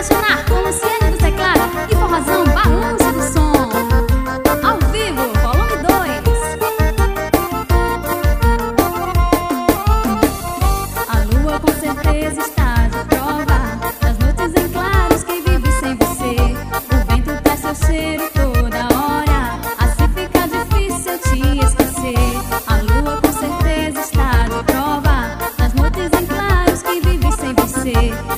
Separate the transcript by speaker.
Speaker 1: apaixonar com Luciane do teclado e forrozão balanço do som. Ao vivo, volume 2. A lua com certeza está de prova das noites em claros que vive sem você. O vento traz seu cheiro toda hora, assim fica difícil te esquecer. A lua com certeza está de prova das noites em claros que vive sem você.